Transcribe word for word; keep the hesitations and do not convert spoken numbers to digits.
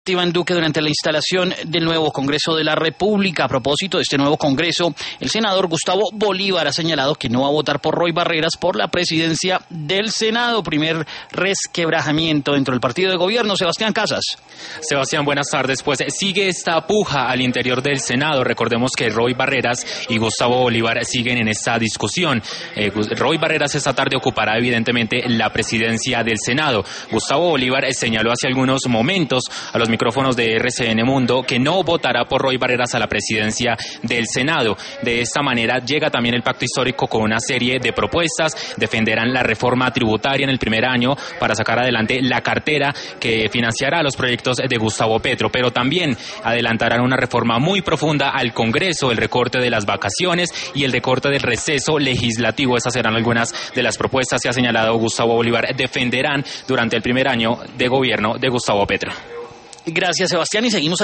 Iván Duque durante la instalación del nuevo Congreso de la República. A propósito de este nuevo Congreso, el senador Gustavo Bolívar ha señalado que no va a votar por Roy Barreras por la presidencia del Senado. Primer resquebrajamiento dentro del partido de gobierno. Sebastián Casas. Sebastián, buenas tardes. Pues sigue esta puja al interior del Senado. Recordemos que Roy Barreras y Gustavo Bolívar siguen en esta discusión. Eh, Roy Barreras esta tarde ocupará evidentemente la presidencia del Senado. Gustavo Bolívar señaló hace algunos momentos a los micrófonos de R C N Mundo que no votará por Roy Barreras a la presidencia del Senado. De esta manera llega también el pacto histórico con una serie de propuestas. Defenderán la reforma tributaria en el primer año para sacar adelante la cartera que financiará los proyectos de Gustavo Petro, pero también adelantarán una reforma muy profunda al Congreso, el recorte de las vacaciones y el recorte del receso legislativo. Esas serán algunas de las propuestas que ha señalado Gustavo Bolívar defenderán durante el primer año de gobierno de Gustavo Petro. Gracias, Sebastián, y seguimos